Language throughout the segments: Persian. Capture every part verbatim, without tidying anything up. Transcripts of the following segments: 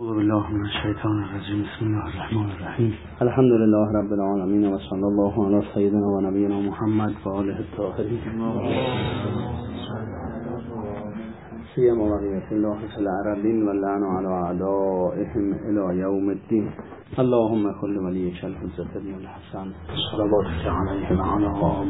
اعوذ بالله من الشیطان الرجیم. بسم الله الرحمن الرحیم. الحمد لله رب العالمین و صلی الله علی سیدنا و نبینا محمد و آله الطاهرین. سیما بقیة الله فی الأرضین و اللعن علی اعدائهم الی یوم الدین. اللهم كل وليك الحجة بن الحسن صلواتك عليه وعلى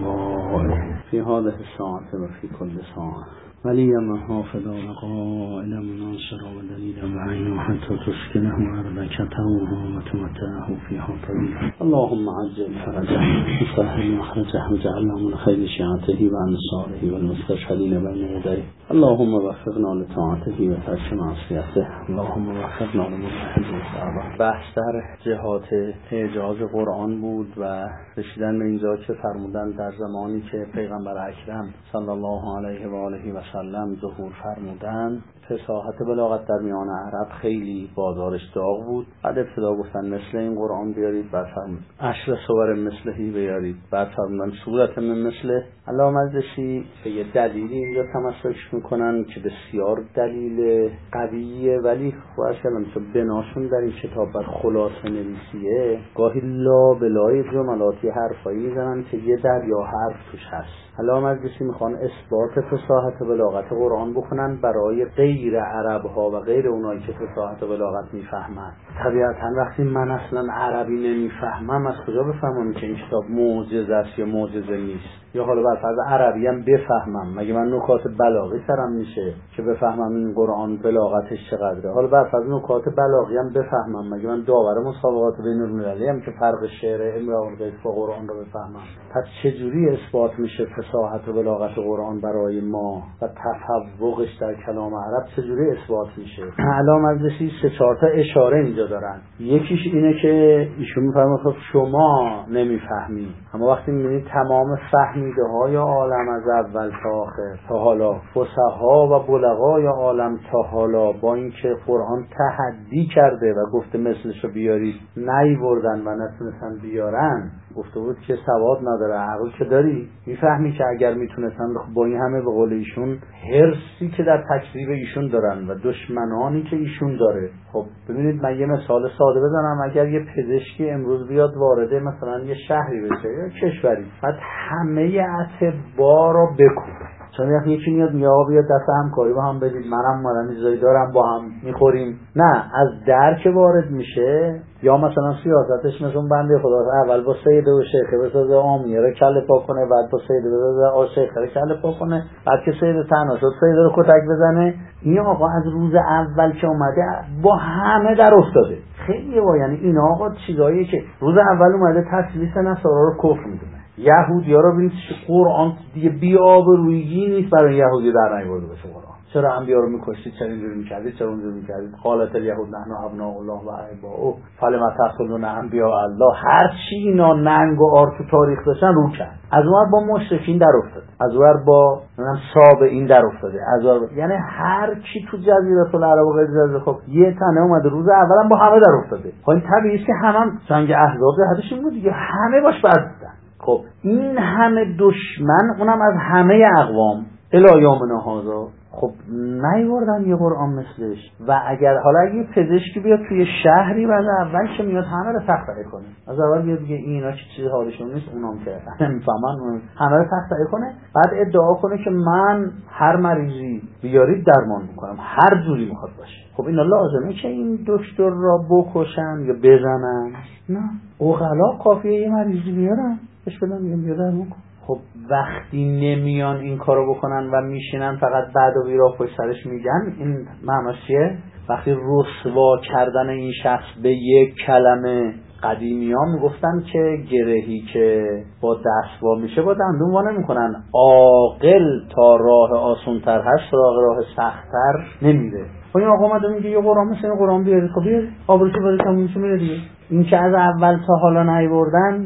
آبائه في هذه الساعة وفي كل ساعة وليا وحافظا وقائلا مناصرا ودليلا وعينا حتى تسكنه أرضك طوعا وتمتعه فيها طويلا. اللهم عجل فرجه وسهل مخرجه وجعلنا من خير شيعته وأنصاره والمستشهدين بين يديه. اللهم وفقنا لطاعته وترك معصيته. اللهم وفقنا لمحبه الكعبة. بحث در جهات اعجاز قرآن بود و رسیدن به اینجا که فرمودن در زمانی که پیغمبر اکرم صلی الله علیه و آله و سلم ظهور فرمودن فصاحت بلاغت در میان عرب خیلی بازارش داغ بود. بعد ابتدا گفتن مثل این قرآن بیارید، بعد فرمودن عشر صور مثلهی بیارید، بعد فرمودن صورت من مثله. علامه مجلسی به یه دلیلی اینجا تمسک میکنن که بسیار دلیل قویه، ولی خواهش کردم چون بناشون در این کتاب بر خلاصه نویسیه گاهی لا بلای جملاتی حرفایی میزنن که یه دریا حرف توش هست. علامه مجلسی میخوان اثبات فصاحت بلاغت قرآن بکنن برای غیر عرب ها و غیر اونایی که فصاحت بلاغت میفهمن. طبیعتا وقتی من اصلا عربی نمیفهمم از کجا بفهمم که این کتاب معجزه است یا معجزه نیست؟ یا حالا بر فرض عربی هم بفهمم، مگه من نکات بلاغی سرم میشه که بفهمم این قرآن بلاغتش چقدره؟ حالا بر فرض نکات بلاغی هم بفهمم، مگه من داور مسابقات بین المللی هم که فرق شعر امرؤ القیس با قرآن رو بفهمم؟ پس چجوری اثبات میشه فصاحت و بلاغت قرآن برای ما و تفوقش در کلام عرب چجوری اثبات میشه؟ علامه مجلسی سه چهار تا اشاره اینجا دارن. یکیش اینه که ایشون میفرمایند خب شما نمیفهمی، اما وقتی میبینید تمام فهمیده های عالم از اول تا آخر تا حالا، فصحا و بلغای عالم تا حالا با اینکه قرآن تحدی کرده و گفته مثلشو بیارید نیوردن و نتونستن بیارن، گفته بود که سواد نداره، عقل که داری میفهمی که اگر میتونستن با این همه به قول ایشون حرصی که در تکذیب ایشون دارن و دشمنانی که ایشون داره. خب ببینید من یه مثال ساده بزنم. اگر یه پزشکی امروز بیاد وارد مثلا یه شهری بشه یا کشوری، بعد همه اطباء رو بکوبه، چون یکی میاد میگه آقا بیا دست همکاری با هم بدید، منم مالم چیزایی دارم با هم میخوریم. نه، از در که وارد میشه یا مثلا سیاستش مثلا بنده خدا اول با سیده و شیخه بسازه آمیه رو کله پا کنه، بعد با سیده بسازه آ شیخه رو کله پا کنه، بعد که سیده تنها شد سیده رو کتک بزنه. این آقا از روز اول که اومده با همه در افتاده. خیلی با یعنی این آقا چیزاییه که روز اول اومده تسلیس نصارا رو کفر میدونه. یهودی‌ها رو ببینید قرآن دیگه بی‌آبرویی نیست برای یهودی در نیاورده باشه قرآن. چرا انبیا رو می‌کشتید؟ چرا اینجوری می‌کردید؟ چرا اونجوری می‌کردید؟ قالت الیهود نحن ابناء الله و احباؤه فلما تقتلون انبیاء الله. هر چی اینا ننگ و آر تو تاریخ داشتن رو کرد. از اون با مشرکین در افتاد، از اون با مثلا صابئین در افتاده، از اون یعنی هر کی تو جزیره العرب و غیر جزیره خب یه تنه اومده روز اولم با همه در افتاده. خب این طبیعیه که همون جنگ احزاب حدش این بود دیگه، همه باش بد بودن. خب این همه دشمن اونم از همه اقوام الی یومنا هذا خب نیوردن یه قرآن مثلش. و اگر حالا اگه پزشکی بیاد توی شهری بعد اول که میاد همه رو تخطئه کنه، از اول بیاد دیگه اینا چه چیزی حالشون نیست، اونام که نمیفهمن همه رو تخطئه کنه، بعد ادعا کنه که من هر مریضی بیارید درمان میکنم هر جوری میخواد باشه. خب اینا لازمه که این دکتر را بکشن یا بزنن؟ نه، عقلا قافیه یه مریضی بیارن بهش بدن میگم بیا درمان کن. خب وقتی نمیان این کارو بکنن و میشینن فقط بعد و بیرا پشت سرش میگن، این معناش چیه؟ وقتی رسوا کردن این شخص به یک کلمه، قدیمی ها میگفتن که گرهی که با دست وا میشه با دندون وا نمیکنن. عاقل تا راه آسان‌تر هست سراغ راه سخت‌تر نمیره. خب این آقا اومده میگه یه قرآن مثل این قرآن بیارید، خب بیارید آبروش برای تمومش میره دیگه. این که از اول تا حالا نیوردن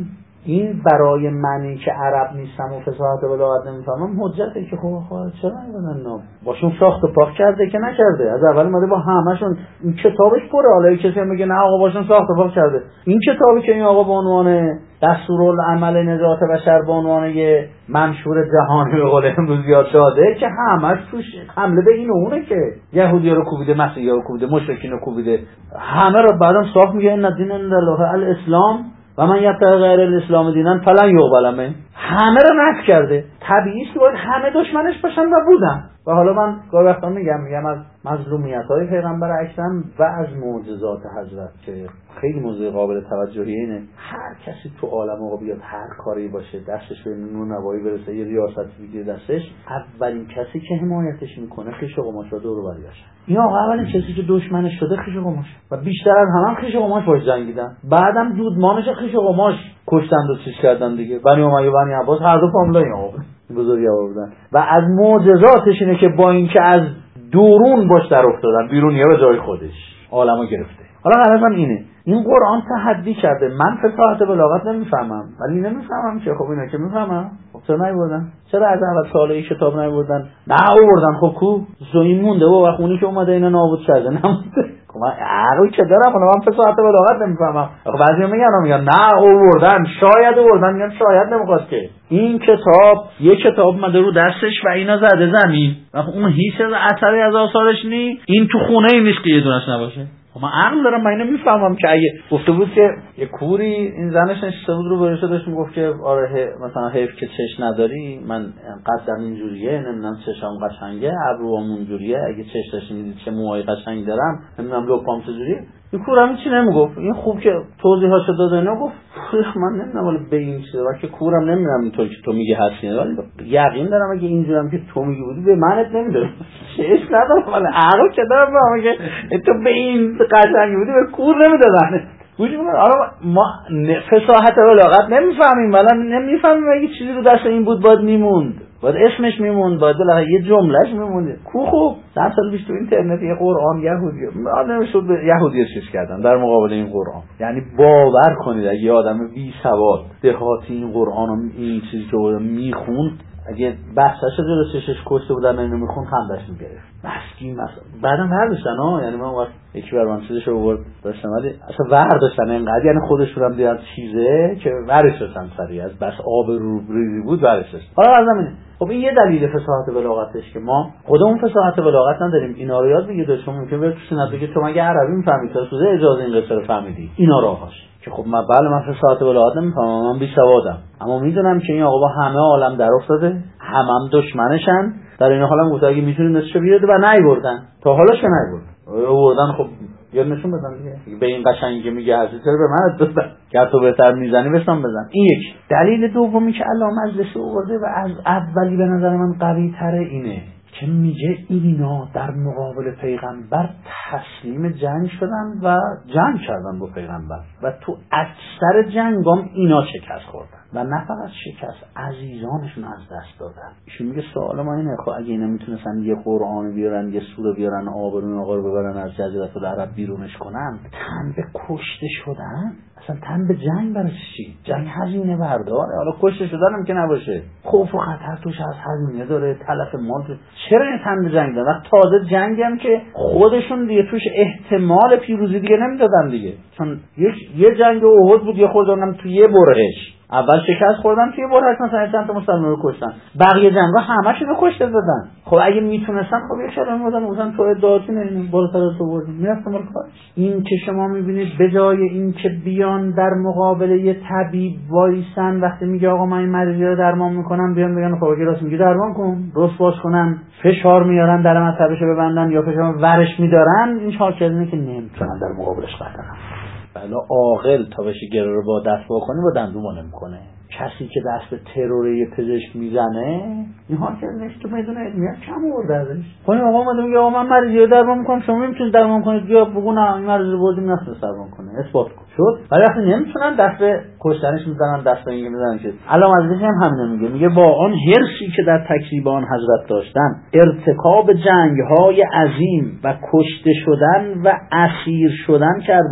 این برای منی که عرب نیستم و فصاحت بلاغت نمیفهمم حجته که خب خب چرا نمیدونن باشون ساخت و پاک کرده که نکرده. از اول اومده با همشون این کتابش پره. حالا کسی میگه نه آقا باشون ساخت و پاک کرده. این کتابی که این آقا به عنوان دستورالعمل نجات بشر به عنوان یه منشور جهانی به قول امروز یاد داده که همش توش حمله به این و اونه که یهودی‌ها رو کوبیده، مسیحی‌ها رو کوبیده، مشرکین رو کوبیده، همه رو بعداً صاف میگه ان الدین عند الله الاسلام و من یبتغی غیر الاسلام دینا فلن یقبل منه. همه رو نفی کرده. طبیعیه که باید همه دشمنش باشن و بودن. و حالا من گاهی وقتا میگم میگم از مظلومیت‌های پیغمبر اکرم و از معجزات حضرت که خیلی موضوع قابل توجهی اینه هر کسی تو عالم آقا بیاد هر کاری باشه دستش به نون نوایی برسه یه ریاست بگیره دستش، اولین کسی که حمایتش میکنه خیش قماش رو دور بریاشه. این آقا اولین کسی که دشمنش شده خیش قماش و بیشتر از همه هم خیش قماش باش جنگیدن. بعدم دودمانش خیش قماش کشتن و چیز کردن دیگه. بنی امیه و بنی عباس هر دو فامیلای آقا بزرگی آوردن. و از معجزاتش اینه که با اینکه از دورون باش در افتادن بیرونیه به جای خودش عالمو گرفته. حالا غرضم اینه این قرآن تحدی کرده. من فصاحت بلاغت نمیفهمم ولی نمیفهمم که خب اینا که میفهمم خب چرا نیوردن؟ چرا از اول سال این کتاب نیوردن؟ نه آوردن. خب کو زوین مونده و خونی که اومده اینا نابود کرده نمونده. خب من عقلی که دارم اونم من فصاحت بلاغت نمیفهمم. خب بعضیا میگن میگن نه آوردن، شاید آوردن، میگن شاید نمیخواد که این کتاب یه کتاب اومده رو دستش و اینا زده زمین و اون هیچ اثری از آثارش نی. این تو خونه ای نیست که یه دونش نباشه. من عقل دارم. من اینو میفهمم که اگه گفته بود که یه کوری این زنش نشسته بود رو برشه داشت میگفت که آره مثلا حیف که چش نداری، من قدم اینجوریه، نمیدونم چشام قشنگه، ابروام اونجوریه، اگه چش داشتی میدید چه موهای قشنگ دارم، نمیدونم لپام چجوریه. این کورم هیچی نمیگفت. این خوب که توضیحاشو داد اینا گفت من نمیدونم ولی به این چیزا که کورم نمیدونم اینطور که تو میگی هستی، ولی یقین دارم اگه اینجورم که تو میگی بودی به منت نمیدونم چش ندارم ولی عقل که دارم میگه تو به این قشنگی بودی به کور نمیدادن. گوش میکنم. حالا ما فصاحت بلاغت نمیفهمیم ولی نمیفهمیم اگه چیزی رو دست این بود باید میموند، باید اسمش میموند، باید بالاخره یه جملهش میموند. کو خوب چند سال پیش تو اینترنت یه قرآن یهودی ما نمیشد به یهودی چیز کردن در مقابل این قرآن. یعنی باور کنید اگه آدم بی سواد دهاتی این قرآن و این چیزی که میخوند اگه بحثش جلو چشش کشته بودن اینو میخوند خندش میگرفت. مسکی مثلا بعدم برداشتن ها. یعنی من وقت یکی بر من چیزش رو برد داشتم ولی اصلا برداشتن اینقدر یعنی خودشون هم دیدن چیزه که ورش داشتن سریع از بس آب رو ریزی بود ورش داشتن. حالا از اینه خب این یه دلیل فصاحت بلاغتش که ما خودمون فصاحت بلاغت نداریم. اینا رو یاد بگیرید. شما ممکنه برید تو سنت بگید تو مگه عربی میفهمی تا سوزه اجازه این قصه رو فهمیدی. اینا راهاش که خب من بله من فصاحت بلاغت نمیفهمم، من بی سوادم، اما میدونم که این آقا با همه عالم در افتاده، همم هم دشمنشن. در این حال هم گفت اگه میتونید نشون بیاد و نیوردن تا حالا چه نیوردن آوردن. خب یا نشون بدن دیگه به این قشنگی که میگه حضرت رو به من دادن که تو بهتر میزنی بسام بزن. این یک دلیل دومی که الله مجلس آورده و از اولی به نظر من قوی تره اینه که میگه اینا در مقابل پیغمبر تسلیم جنگ شدن و جنگ کردن با پیغمبر و تو اکثر جنگام اینا شکست خوردن و نه فقط شکست عزیزانشون از دست دادن. ایشون میگه سوال ما اینه خب اگه اینا میتونستن یه قرآن بیارن یه سوره بیارن آبرون آقا رو ببرن از جزیره العرب بیرونش کنن، تن به کشته شدن اصلا تن به جنگ برای چی؟ جنگ هزینه برداره. حالا کشته شدن هم که نباشه خوف و خطر توش از هزینه داره، تلف مال توش. چرا این تن به جنگ دادن؟ تازه جنگ هم که خودشون دیگه توش احتمال پیروزی دیگه نمیدادن دیگه، چون یک یه جنگ احد بود یه خوردن تو یه برهش اول شکست خوردن توی برهش مثلا چند تا مسلمان رو کشتن، بقیه جنگا همه‌شون رو کشته دادن. خب اگه میتونستن خب یه چرا میمودن مثلا تو ادعاتی نه بالاتر از تو بردیم میرفتم کارش. این که شما میبینید به جای این که بیان در مقابل یه طبیب وایسن وقتی میگه آقا من این مریضی رو درمان میکنم بیان بگن خب اگه راست میگه درمان کن، درست باز کنن، فشار میارن در مطبش ببندن یا فشار ورش میدارن، این شاکرینه که نمیتونن در مقابلش قدرن. بله عاقل تا بشه گره رو با دست بکنه با دندون وا نمیکنه. کسی که دست به ترور یه پزشک میزنه این ها که نشت تو میدونه علمیت کم آورده ازش. خب این آقا اومده میگه آقا من مریضی رو درمان میکنم شما نمیتونید درمان کنید، بیا بگو نه این مریض رو بردیم نتونست درمان کنه اثبات کن. شد ولی وقتی نمیتونن دست به کشتنش میزنن، دست به اینکه میزنن که علام ازش هم همینو میگه. میگه با آن حرصی که در تکذیب آن حضرت داشتن ارتکاب جنگ‌های عظیم و کشته شدن و اسیر شدن کردن.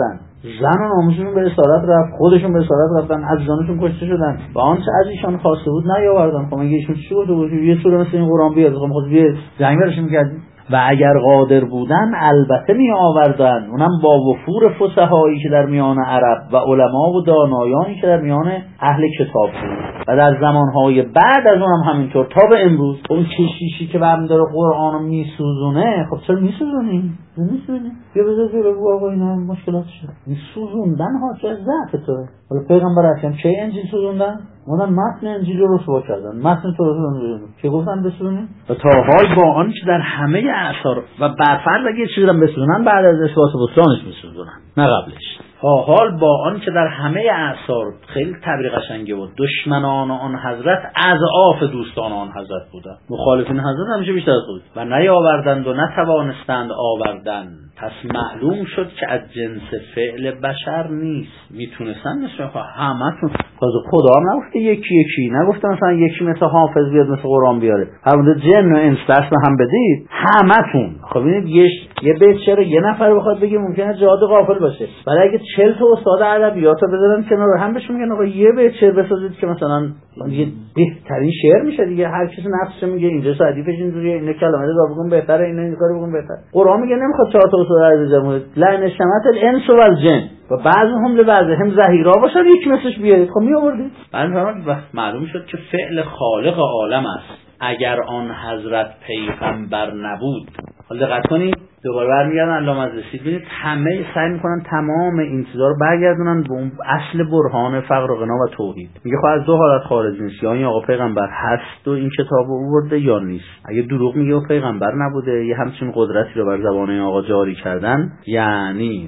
زن و ناموسشون به اسارت رفت، خودشون به اسارت رفتن، عزیزانشون کشته شدن و آنچه از ایشان خواسته بود نیاوردن. خب مگه ایشون چی بود؟ یه سوره مثل این قرآن بیاد خب خود یه جنگ برش می‌کرد و اگر قادر بودن البته می آوردن، اونم با وفور فصحایی که در میان عرب و علما و دانایانی که در میان اهل کتاب بود و در زمانهای بعد از اونم همینطور تا به امروز. اون کشیشی که برمی داره قرآن رو میسوزونه، خب چرا میسوزونیم؟ نمیسوزونیم بیا بذار زیر بگو آقا اینا مشکلات شد. میسوزوندن ها چه ضعف توه. ولی پیغمبر اکرم چه انجیل سوزوندن؟ اونا متن انجیل رو رسوا کردن، متن تو رو که گفتن بسوزونیم و تا حال با آن که در همه اعصار و برفرض اگه چیزی رو بسوزونن بعد از اثبات بستانش میسوزونن نه قبلش. تا حال با آن که در همه اعصار خیلی تعبیر قشنگه بود، دشمنان آن حضرت اضعاف دوستان آن حضرت بودن، مخالفین حضرت همیشه بیشتر از خود و نیاوردند و نتوانستند آوردن. پس معلوم شد که از جنس فعل بشر نیست. میتونستن مثل همتون تازه خدا هم نگفته یکی یکی، نگفته مثلا یکی مثل حافظ بیاد مثل قرآن بیاره، همونده جن و انس دست هم بدید همتون. خب ببینید یه یه بیت شعر یه نفر بخواد بگه ممکنه جهاد غافل باشه، ولی اگه چهل تا استاد ادبیات رو بذارن کنار هم بهشون میگن آقا یه بیت شعر بسازید که مثلا یه بهترین شعر میشه دیگه، هر کسی نفسش میگه اینجا سعدیفش اینجوریه، این کلمه رو بگم بهتره، این این کارو بگم بهتره. قرآن میگه نمیخواد چهار تا استاد از جمهور لعن شمت الانس و الجن و بعض هم لبعض هم ظهیرا باشن یک مثلش بیارید. خب می آوردید. بعد معلوم شد که فعل خالق عالم است اگر آن حضرت پیغمبر نبود. حالا دقت کنید دوباره برمیگردن علامه مجلسی، ببینید همه سعی میکنن تمام این چیزا رو برگردونن به اون اصل برهان فقر و غنا و توحید. میگه خب از دو حالت خارج نیست، یا این آقا پیغمبر هست و این کتابو آورده یا نیست. اگه دروغ میگه و پیغمبر نبوده یه همچین قدرتی رو بر زبان این آقا جاری کردن، یعنی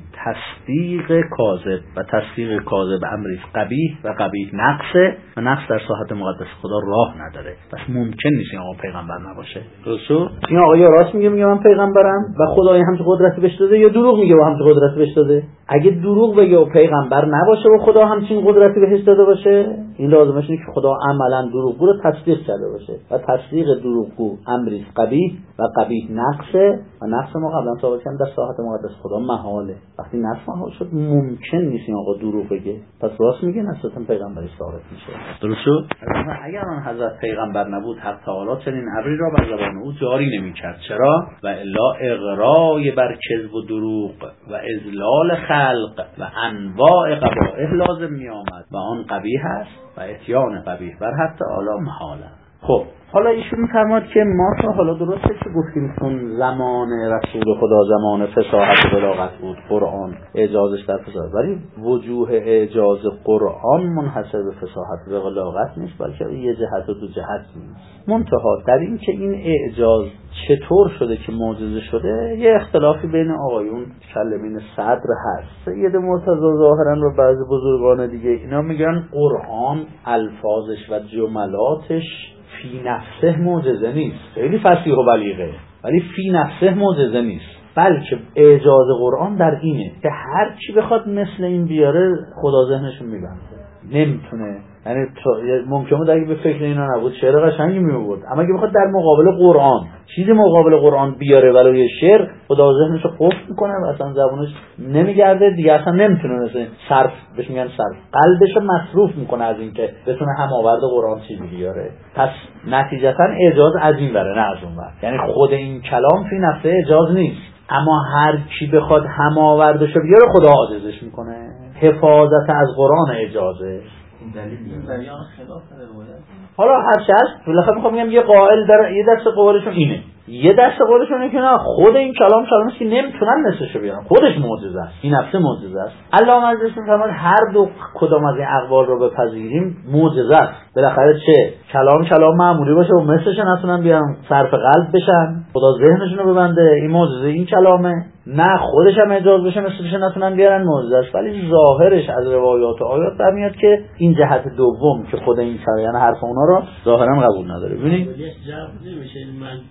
تصدیق کاذب و تصدیق کاذب امری قبیح و قبیح نقصه و نقص در ساحت مقدس خدا راه نداره. پس ممکن نیست این آقا پیغمبر نباشه. درسته؟ این آقا یا راست میگه میگه من پیغمبرم و خدای همچین قدرتی بهش داده، یا دروغ میگه و همچین قدرتی بهش داده. اگه دروغ بگه و پیغمبر نباشه و خدا همچین قدرتی بهش داده باشه، این لازمش اینه که خدا عملا دروغگو رو تصدیق کرده باشه و تصدیق دروغگو امری قبیح و قبیح نقصه و نقص ما قبلا ثابت کردیم در ساحت مقدس خدا محاله. وقتی نقص محال شد ممکن نیست این آقا دروغ بگه، پس راست میگه نسبتا پیغمبری ثابت میشه. درست شد؟ اگر آن حضرت پیغمبر نبود حق تعالی چنین امری را بر زبان او جاری نمیکرد. چرا؟ و الا اغرای بر کذب و دروغ و اذلال خلق و انواع قبائح لازم می آمد و آن قبیح است و اتیان قبیح بر حق تعالی محاله. خب حالا ایشون می‌فرماد که ما تا حالا درسته که گفتیم چون زمان رسول خدا زمان فصاحت و بلاغت بود، قرآن اعجازش در فصاحت، ولی وجوه اعجاز قرآن منحصر به فصاحت و بلاغت نیست، بلکه یه جهت و دو جهت نیست. منتها در این که این اعجاز چطور شده که معجزه شده یه اختلافی بین آقایون کلمین صدر هست. سید مرتضی ظاهرا و بعضی بزرگان دیگه اینا میگن قرآن الفاظش و جملاتش فی نفسه معجزه نیست، خیلی فصیح و بلیغه، ولی فی نفسه معجزه نیست، بلکه اعجاز قرآن در اینه که هر کی بخواد مثل این بیاره خدا ذهنشون میبنده، نمیتونه. یعنی ممکنه بود اگه به فکر اینا نبود شعر قشنگی میورد، اما اگه بخواد در مقابل قرآن چیزی مقابل قرآن بیاره ولو یه شعر، خدا ذهنشو قفل میکنه و اصلا زبونش نمیگرده دیگه، اصلا نمیتونه مثلا صرف بهش میگن صرف، قلبشو مصروف میکنه از اینکه بتونه هم آورد قرآن چیزی بیاره. پس نتیجتا اعجاز از این بره نه از اون ور، یعنی خود این کلام فی نفسه اعجاز نیست، اما هر کی بخواد هم آوردشو بیاره خدا عاجزش میکنه. حفاظت از قرآن اعجازه. دلیل بیان خلاف روایت. حالا هر چه هست بالاخره میخوام بگم یه قائل در یه دست قولشون اینه، یه دست قولشون اینه که نه خود این کلام کلامی است که نمیتونن نصفشو بیارن، خودش معجزه است، این نفس معجزه است. علامه مجلسی میفرماد هر دو کدام از این اقوال رو بپذیریم معجزه است. بالاخره چه کلام کلام معمولی باشه و مثلش نتونن بیارن صرف قلب بشن، خدا ذهنشون رو ببنده، این معجزه این کلامه، نه خودش هم اجازه بشه مثلش نتونن بیارن معجزه است. ولی ظاهرش از روایات و آیات برمیاد که این جهت دوم که خود این یعنی حرف اونا رو ظاهرا قبول نداره. ببینید نمیشه من نه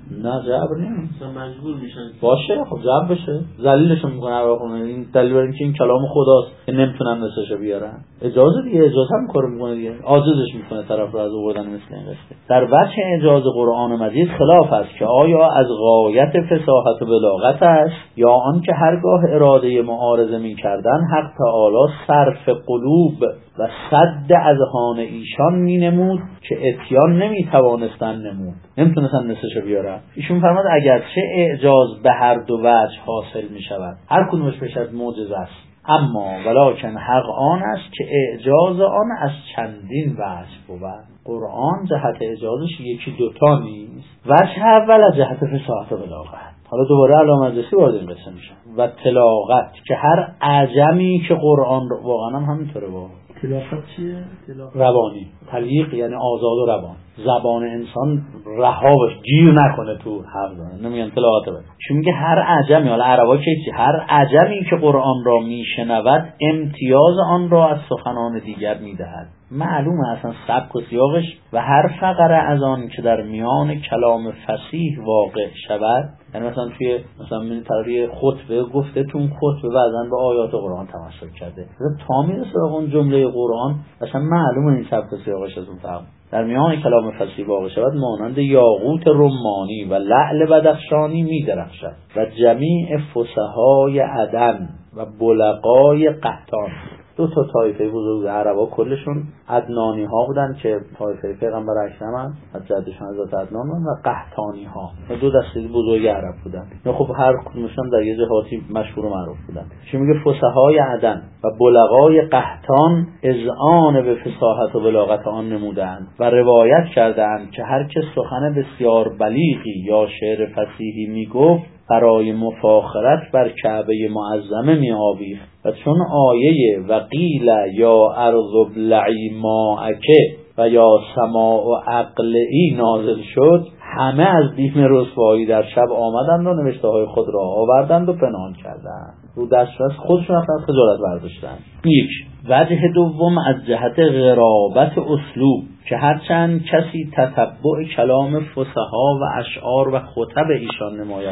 جبر نیست. مجبور میشن باشه خب جبر بشه، ذلیلشون میکنه ارواحونه. این دلیل بر اینکه این کلام خداست که نمیتونن نسخش بیارن. اجازه دیگه اجازه هم کارو میکنه دیگه، عاجزش میکنه طرف رو از آوردن مثل این قصه. در وجه اجاز قرآن مجید خلاف است که آیا از غایت فصاحت و بلاغت یا آن که هرگاه اراده معارضه می‌کردن حق تعالی صرف قلوب و صد اذهان ایشان می‌نمود که اتیان نمی‌توانستن نمود، نمی‌تونستن نسخش بیارن. ایشون فرمود اگرچه اعجاز به هر دو وجه حاصل می‌شود، هر کدومش بشه معجزه است، اما ولکن حق آن است که اعجاز آن از چندین وجه بود. قرآن جهت اعجازش یکی دوتا نیست. وجه اول از جهت فصاحت و بلاغت. حالا دوباره علامه مجلسی وارد این قسم میشن و تلاوت که هر عجمی که قرآن رو واقعا هم همینطوره. با تلاوت چیه؟ تلاوت روانی، تلیق یعنی آزاد و روان، زبان انسان رها بشه، گیر نکنه تو حرف زدن، نمیگن تلاوت بده. چون میگه هر عجمی، حالا عربا که چی، هر عجمی که قرآن را میشنود امتیاز آن را از سخنان دیگر میدهد. معلومه اصلا سبک و سیاقش و هر فقره از آن که در میان کلام فصیح واقع شود، یعنی مثلا توی مثلا من طرفی خطبه گفته، تون خطبه بعضا به آیات قرآن تمسک کرده، تا میرسه به اون جمله قرآن اصلا معلومه این سبک و سیاقش از اون فرق. در میان کلام فصیح واقع شود مانند یاقوت رمانی و لعل بدخشانی می‌درخشد و جمیع فصحای عدن و بلغای قحطان. دو تا طایفه بزرگ عربا کلشون عدنانی ها بودن که طایفه پیغمبر اکرم از جدشون حضرت عدنان و قحطانی ها و دو دسته بزرگ عرب بودن. نه خب هر کدومشون در یه جهاتی مشهور و معروف بودن. چی میگه فصحای عدن و بلغای قحطان اذعان به فصاحت و بلاغت آن نمودند و روایت کردند که هر که سخن بسیار بلیغی یا شعر فصیحی میگفت برای مفاخرت بر کعبه معظمه می آویخت و چون آیه و قیل یا ارض ابلعی ماءک و یا سماع و عقلی نازل شد، همه از بیم رسوایی در شب آمدند و نوشته های خود را آوردند و پنهان کردند، رو دسترس خودشون اصلا خجالت برداشتند. یک وجه دوم از جهت غرابت اسلوب که هرچند کسی تتبع کلام فصحا و اشعار و خطب ایشان نماید.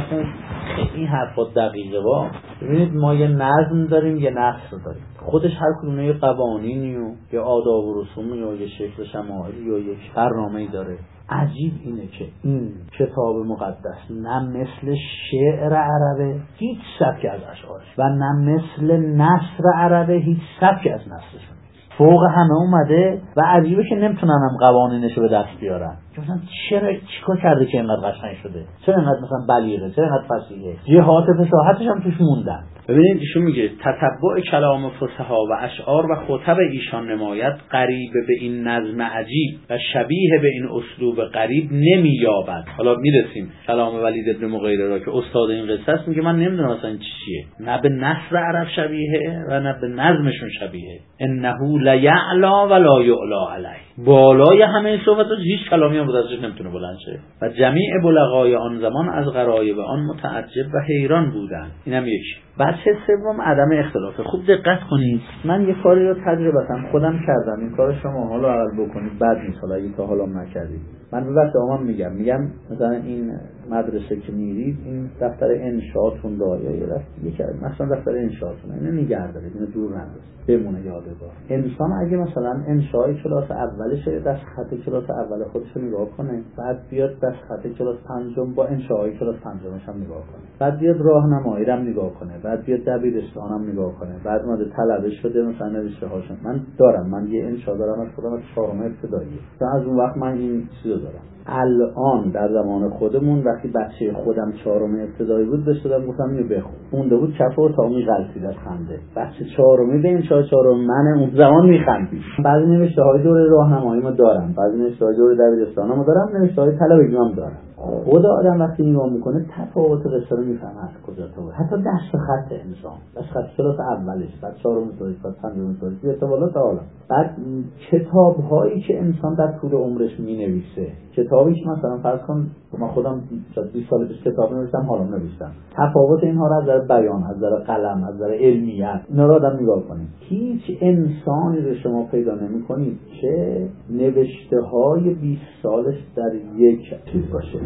این حرفات دقیقه با ببینید ما یه نظم داریم یه نثر داریم، خودش هر کدوم یه قوانینی و یه آداب و رسومی و یه شکل شمائلی و یک برنامه‌ای داره. عجیب اینه که این کتاب مقدس نه مثل شعر عربه هیچ سبک از اشعارش و نه مثل نثر عربه هیچ سبک از نثرشون، فوق همه اومده و عجیبه که نمیتونن هم قوانینشو به دست بیارن. مثلا چرا چیکار کرده که اینقدر قشنگ شده، چرا اینقدر مثلا بلیغه، چرا اینقدر فصیحه، جهات فصاحتش هم توش موندن. ببینید ایشون میگه تتبع کلام فصحا و اشعار و خطب ایشان نماید قریب به این نظم عجیب و شبیه به این اسلوب قریب نمییابد. حالا میرسیم کلام ولید ابن مغیره را که استاد این قصه است، میگه من نمیدونم اصلا این چیه، نه به نثر عرب شبیه و نه به نظمشون شبیه. انه لیعلا ولا یعلا علیه، بالای همه صحبتاش هیچ کلامی هم بود ازش نمیتونه بلند شه. و جمیع بلغای آن زمان از غرایب آن متعجب و حیران بودند. اینم یکی. بچه سوم عدم اختلافه. خوب دقت کنید، من یه کاری رو تجربتاً خودم کردم، این کار شما حالا اول بکنید بعد نیست، حالا اگه تا حالا نکردید. من به بچه هامم میگم میگم مثلا این مدرسه که میرید این دفتر انشاءتون داره یا یکی مثلا دفتر انشاءتون اینو نگه دارید، اینو دور نندازید بمونه یادگار. انسان اگه مثلا انشاء کلاس اولش دست خط کلاس اول خودش رو نگاه کنه، بعد بیاد دست خط کلاس پنجم با انشاء کلاس پنجمش هم نگاه کنه، بعد بیاد راهنمایی رو نگاه کنه، بعد بیاد دبیرستان هم نگاه کنه، بعد اومده طلبه شده مثلا نوشته هاشون. من دارم من یه انشاء دارم از خودم از چهارم ابتدایی، از اون وقت من این چیزو دارم. الان در زمان خودمون وقتی بچه خودم چهارم ابتدایی بود بهش دادم گفتم اینو بخون، خونده بود کف و تامی غلطید از خنده. بچه چهارمی به این چهار چهارم من اون زمان میخندید. بعضی نوشته های دوره راهنمایی ما دارم، بعضی نوشته های دوره دبیرستان ما دارم، نوشته های طلبگی هم دارم. خود آدم وقتی نگاه میکنه تفاوت قصه رو میفهمه از کجا تا بود. حتی دست خط انسان، دست خط کلاس اولش، بعد چهارم سال، بعد پنجم سال، تا بالا تا حالا. بعد کتاب‌هایی که انسان در طول عمرش مینویسه، کتابی که مثلا فرض کن من خودم بیست سال پیش کتاب نوشتم، حالا نوشتم، تفاوت اینها را از نظر بیان، از نظر قلم، از نظر علمیت اینا را آدم نگاه کنید. هیچ انسانی رو شما پیدا نمی‌کنید که نوشته‌های بیست سالش در یک چیز باشه،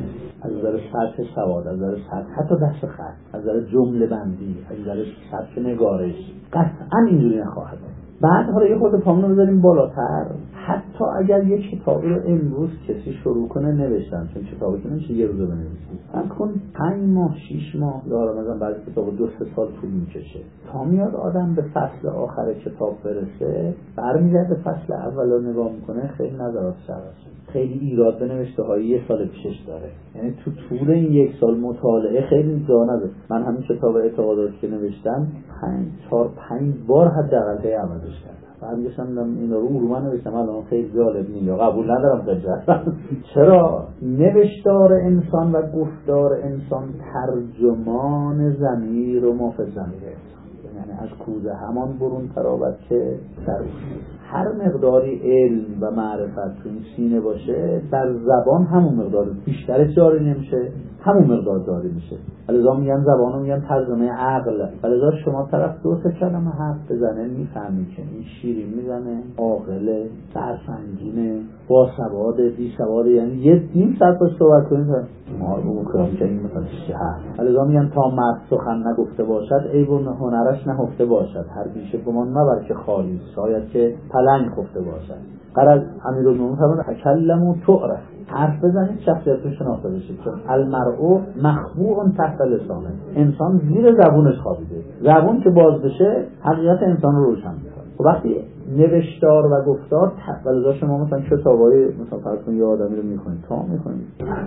از نظر سطح سواد، از نظر سطح حتی دست خط، از نظر جمله بندی، از نظر سطح نگارش قطعا اینجوری نخواهد. بعد حالا یه خورده پامون رو بذاریم بالاتر، حتی اگر یک کتابی رو امروز کسی شروع کنه نوشتن، چون کتابی که نمیشه یه روزه بنویسی، من کن پنج ماه شیش ماه یا مثلا بعضی کتاب دو سه سال طول میکشه تا میاد آدم به فصل آخر کتاب برسه، برمیگرده فصل اول رو نگاه میکنه، خیلی نظرات شرست، خیلی ایراد به نوشته های یه سال پیشش داره. یعنی تو طول این یک سال مطالعه خیلی جا نداره. من همین کتاب اعتقادات که نوشتم پنج چهار پنج بار حداقل هی عوضش کردم. بعد گفتم این رو رو من نوشتم الان خیلی جالب نیست یا قبول ندارم بجا. چرا نوشتار انسان و گفتار انسان ترجمان ضمیر و مافز ضمیره، یعنی از کوزه همان برون تراود که در هر مقداری علم و معرفت تو این سینه باشه در زبان همون مقدار بیشترش جاری نمیشه، همون مقدار جاری میشه. علیزا میگن زبانو میگن ترجمه عقل. علیزا شما طرف دو سه کلمه حرف بزنه میفهمی که این شیرین میزنه، عاقله، سرسنگینه، با سواد، بی سواد، یعنی یه نیم ساعت باش صحبت کنید ما رو مکرام که این مثلا چی هست. علیزا میگن تا مرد سخن نگفته باشد عیب و هنرش نهفته باشد، هر بیشه گمان مبر که خالی شاید که پلنگ خفته باشد. قرار امیرالمومنین فرمود تکلموا تعرف، حرف بزنید شخصیت رو شناخته بشید، چون المرء مخبوء تحت لسانه، انسان زیر زبونش خوابیده، زبون که باز بشه حقیقت انسان رو روشن میکنه. خب وقتی نوشتار و گفتار ولذا شما مثلا کتابای مثلا فرض کنید یه آدمی رو میخونید تا میخونید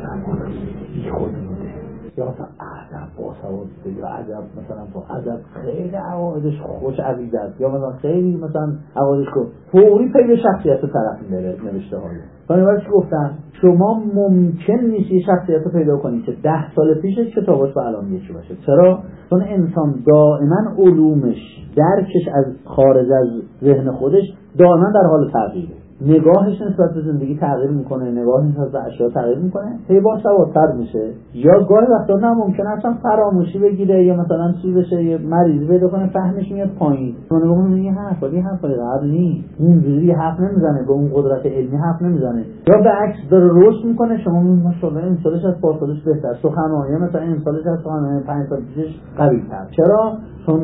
خود میده یا مثلا ادب با سواد یا ادب مثلا با ادب خیلی عقایدش خوش عقیده است یا مثلا خیلی مثلا عقایدش خوب فوری پی شخصیت طرف میره نوشته های. بنابراین چی گفتم شما ممکن نیست یه شخصیت رو پیدا کنید که ده سال پیش کتابش با الان یکی باشه. چرا؟ چون انسان دائما علومش درکش از خارج از ذهن خودش دائما در حال تغییره، نگاهش نسبت به زندگی تغییر میکنه، نگاهش نسبت به اشیا تغییر میکنه، هی با سوادتر میشه. یا گاهی وقتا نه ممکنه اصلا فراموشی بگیره یا مثلا چی بشه، یه مریضی پیدا کنه فهمش میاد پایین، چون نگاه میگه حرف ولی حرف قبل نیست، اونجوری حرف نمیزنه، به اون قدرت علمی حرف نمیزنه، یا به عکس داره رشد میکنه. شما میگید ماشاءالله این سالش از پارسالش بهتر، سخنرانی مثلا این سالش از سخنرانی پنج سال پیشش قوی‌تر. چرا؟ چون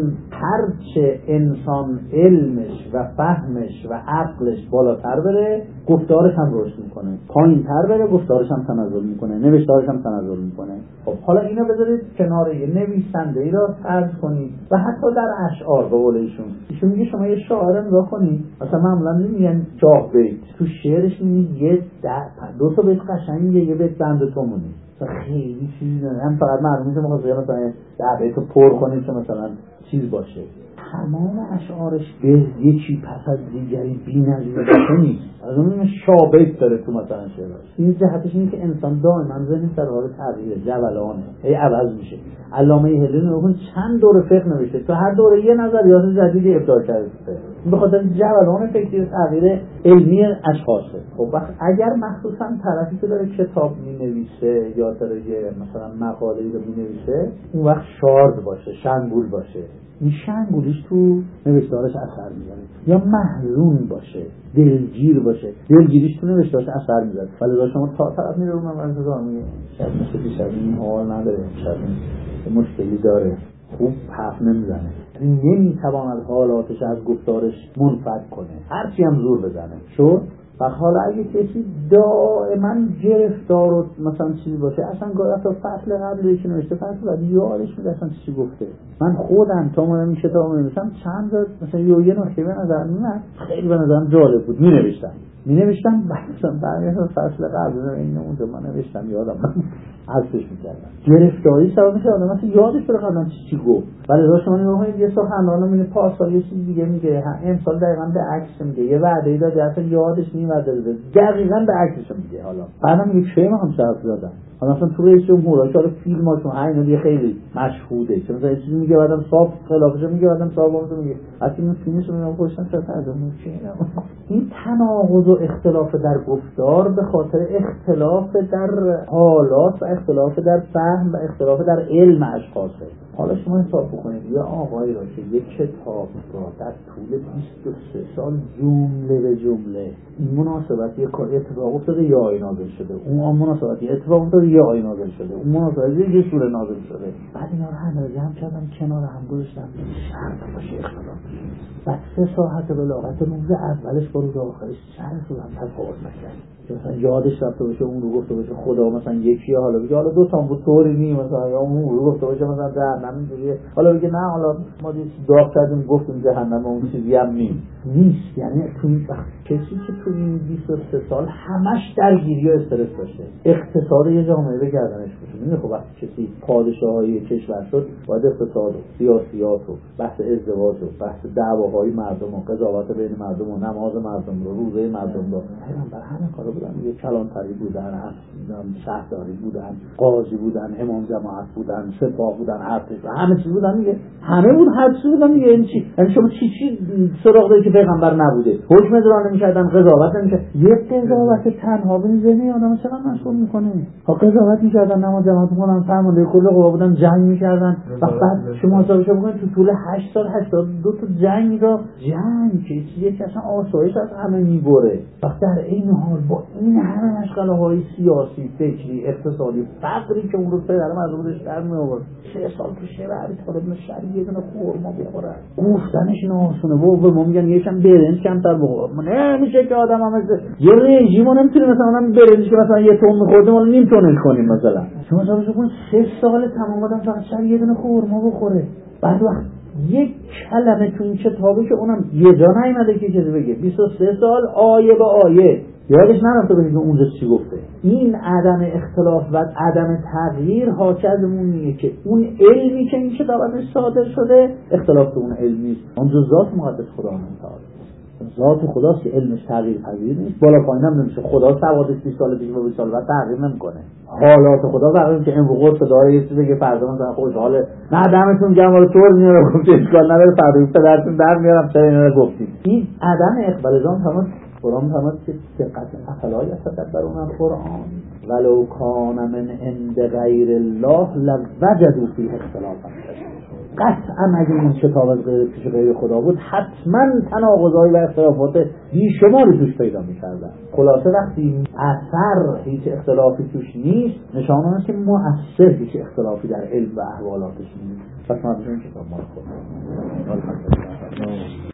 هرچه انسان علمش و فهمش و عقلش بالاتر بره گفتارش هم رشد میکنه، پایین تر بره گفتارش هم تنزل میکنه، نوشتارش هم تنزل میکنه. خب حالا اینو بذارید کنار یه نویسنده ای را فرض کنید و حتی در اشعار به قول ایشون ایشون میگه شما یه شاعر نگاه کنید مثلا معمولا نمیگن شاه بیت، تو شعرش میگه یه دو تا بیت قشنگه یه بیت بند تو مونی خیلی چیزی نه، هم فقط معلومه که میخواد مثلا ده بیت رو پر کنید که مثلا چیز باشه. تمام اشعارش به یکی پس از دیگری بی‌نظیر نیست، از اون شابه داره تو مثلا شعرش. این جهتش اینه که انسان دائما ذهنش در حال تغییر جولانه، هی عوض میشه. علامه هلال نگون چند دوره فقه نوشته، تو هر دوره یه نظریات جدیدی ابداع کرده، به خاطر جولان فکری تغییر علمی اشخاصه. خب وقت اگر مخصوصا طرفی که داره کتاب مینویسه یا داره یه مثلا مقاله‌ای رو مینویسه اون وقت شارد باشه، شنگول باشه، این شنگولیش تو نوشتارش اثر میزنه، یا محزون باشه، دلگیر باشه، دلگیریش تو نوشتارش اثر میزنه. ولی شما تا طرف میره اون من انتظار میگه شاید مثل پیش از این حال نداره، شاید مشکلی داره، خوب حرف نمیزنه، یعنی نمیتواند حالاتش از گفتارش منفک کنه هرچی هم زور بزنه. شد و حالا اگه کسی دائما گرفتار و مثلا چیزی باشه اصلا گاهی تا فصل قبلی که نوشته فصل بعد یادش میاد اصلا چی گفته. من خودم تا من این کتابو می‌نویسم چند تا مثلا یه یه نکته به نظر میاد خیلی به نظرم جالب بود می‌نوشتم می‌نوشتم بعد بعد فصل قبل این اونجا من نوشتم یادم حذفش می‌کردم. گرفتاری سبب میشه آدم مثلا یادش بره قبلا چی گفت. ولی راست من میگم یه سخنران میونه پاسال یه چیز دیگه میگه، امسال دقیقاً به عکس میگه، یه وعده داده اصلا یادش نمیاد داده دقیقاً به عکسش میگه. حالا بعدم میگه چه ما هم حرف زدن حالا مثلا تو رئیس جمهور که فیلماشون اینا دیگه خیلی مشهوده که مثلا چیزی میگه بعدم صاف خلافش میگه بعدم صاحبش میگه اصلا این فیلمش رو میگم پشتن چه ترجمه چیه. این تناقض و اختلاف در گفتار به خاطر اختلاف در حالات و اختلاف در فهم و اختلاف در علم اشخاصه. حالا شما حساب بکنید یه آقایی را که یک کتاب را در طول بیست و سه سال جمله به جمله این مناسبتی اتفاق افتاده یا آیه نازل شده، اون مناسبتی اتفاق افتاده یا آیه نازل شده، اون مناسبتی یه سوره نازل شده، بعد اینا رو همه جمع کردم کنار هم گذاشتم شرط باشه اختلاف بعد سه ساعت بلاغت روز اولش با روز آخرش سر هم تفاوت نکرد که مثلا یادش رفته باشه اون رو گفته باشه خدا مثلا یکی حالا بگه حالا دو تا بود طوری نیم مثلا یا اون رو گفته باشه مثلا جهنم اینجوریه حالا بگه نه حالا ما دیگه داغ کردیم گفتیم جهنم اون چیزی هم نیم نیست. یعنی تو این وقت کسی که تو این بیست و سه سال همش درگیری و استرس داشته اقتصاد یه جامعه به گردنش باشه. میگه خب وقتی کسی پادشاهی کشور شد باید اقتصاد و سیاسیات و بحث ازدواج و بحث دعواهای مردم و قضاوت بین مردم و نماز مردم رو روزه مردم رو پیغمبر همه کارا بودن. یه کلانتری بودن، شهرداری بودن، قاضی بودن، امام جماعت بودن، سپاه بودن، ارتش و همه چیز بودن دیگه. همه بود هر چیز بودن دیگه. این چی؟ یعنی شما چی چی سراغ داری که پیغمبر نبوده؟ حکم اجرا نمی‌کردن، قضاوت نمی‌کردن. یه قضاوت تنها به ذهن آدم چقدر مسئول می‌کنه؟ ها قضاوت می‌کردن، نماز جماعت می‌کنن، فرمانده کل قوا بودن، جنگ می‌کردن. بعد شما حسابش بکنید تو طول هشت سال هشتاد و دو تا جنگ را جنگ که چیزی که اصلا آسایش از همه می‌بره. وقت در این حال با این همه مشغله‌های سیاسی، فکری، اقتصادی، فقری که اون رو پدر مردمش در می‌آورد. سه سال تو شهر طالب شهر یه دونه خورما بخوره. گفتنش ناسونه و به ما میگن یکم برنج کمتر بخور. من نمیشه که آدم هم مثل یه رژیم نمیتونه مثلا اونم برنج که مثلا یه تون می‌خوردیم ولی نیم تونش کنیم مثلا. شما حسابش کن سه سال تمام آدم فقط شهر یه دونه خورما بخوره. بعد وقت یک کلمه تو این کتابی که اونم یه جا نیامده که چیزی بگه بیست و سه سال آیه به آیه یادش نرفته باشه که اونجا چی گفته. این عدم اختلاف و عدم تغییر حاکی از اونیه که اون علمی که این کتاب ازش صادر شده اختلاف تو اون علم نیست. اون ذات مقدس خدا تعالی ذات خداست که علمش تغییر پذیر نیست، بالا پایین هم نمیشه. خدا سوادش بیست سال پیش و بیست سال بعد تغییر نمیکنه. حالات خدا تغییر که امروز صدای یه چیزی که فردا مثلا خوشحاله نه دمتون گرم ولی طور میاره گفت اشکال نداره فردا پدرتون در میارم چرا اینا رو گفتید. این عدم اقبال ذات تمام قرآن تمام که دقت افلا یتدبرون القرآن ولو کان من عند غیر الله لوجدوا فیه اختلافا قطعا اگه این کتاب از غیر پیش غیر خدا بود حتما تناقض‌های و اختلافات بیشماری توش پیدا می‌کردن. خلاصه وقتی اثر هیچ اختلافی توش نیست نشانه است که مؤثر هیچ اختلافی در علم و احوالاتش نیست. پس ما این کتاب ما رو خود